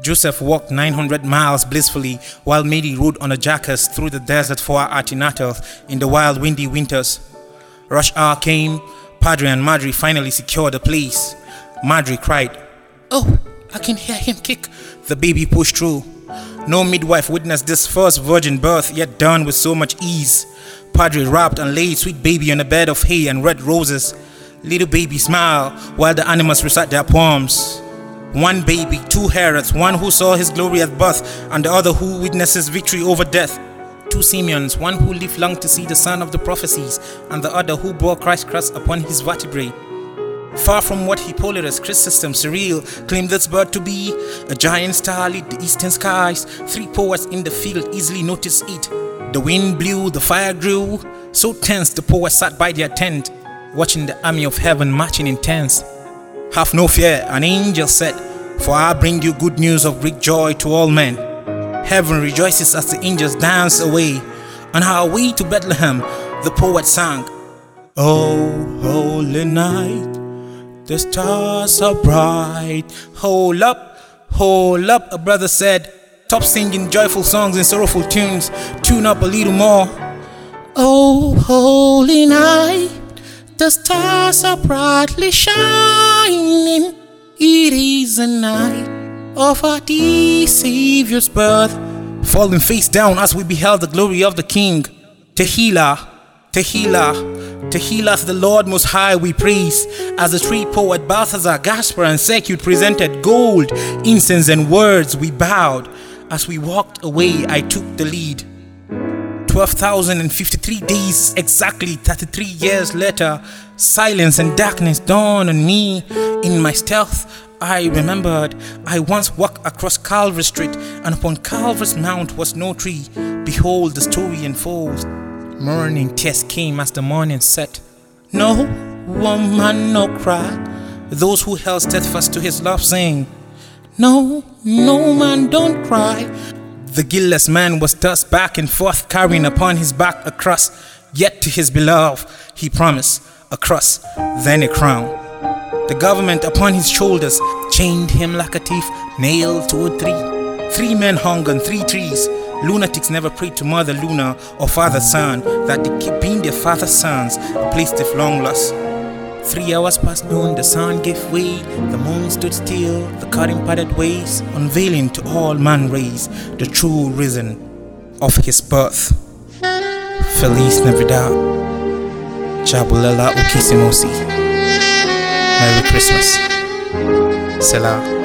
Joseph walked 900 miles blissfully while Mary rode on a jackass through the desert for her antenatal in the wild windy winters. Rush hour came. Padre and Madre finally secured a place. Madre cried, "Oh, I can hear him kick." The baby pushed through. No midwife witnessed this first virgin birth, yet done with so much ease. Padre wrapped and laid sweet baby on a bed of hay and red roses. Little baby smiled while the animals recite their poems. One baby, two Herods, one who saw his glory at birth and the other who witnessed his victory over death. Two Simeons, one who lived long to see the son of the prophecies and the other who bore Christ's cross upon his vertebrae. Far from what Hippolytus, Chrysostom, Cyril claimed this bird to be, a giant star lit the eastern skies. Three poets in the field easily noticed it. The wind blew, the fire grew. So tense the poets sat by their tent, watching the army of heaven marching in tents. "Have no fear," an angel said, "for I bring you good news of great joy to all men." Heaven rejoices as the angels dance away. On our way to Bethlehem, the poet sang, "Oh, holy night, the stars are bright." Hold up, a brother said. "Stop singing joyful songs and sorrowful tunes. Tune up a little more." "Oh, holy night, the stars are brightly shining. It is a night of our dear Savior's birth." Falling face down as we beheld the glory of the King. Tehillah, Tehillah, Tehillah to the Lord Most High we praise. As the three poet Balthazar, Gaspar and Secute presented gold, incense and words, we bowed. As we walked away, I took the lead. 12,053 days, exactly 33 years later, silence and darkness dawned on me. In my stealth, I remembered I once walked across Calvary Street, and upon Calvary's Mount was no tree. Behold, the story unfolds. Morning tears came as the morning set. No woman, no cry. Those who held steadfast to his love sing, "No, no man, don't cry." The guiltless man was tossed back and forth, carrying upon his back a cross. Yet to his beloved he promised a cross, then a crown. The government upon his shoulders chained him like a thief, nailed to a tree. 3 men hung on 3 trees. Lunatics never prayed to Mother Luna or Father Sun, that they keep being their father's sons, a place they've long lost. 3 hours past noon, the sun gave way, the moon stood still, the curtain parted ways, unveiling to all man rays the true reason of his birth. Feliz Navidad, Jabulela Ukisimosi. Merry Christmas. Selah.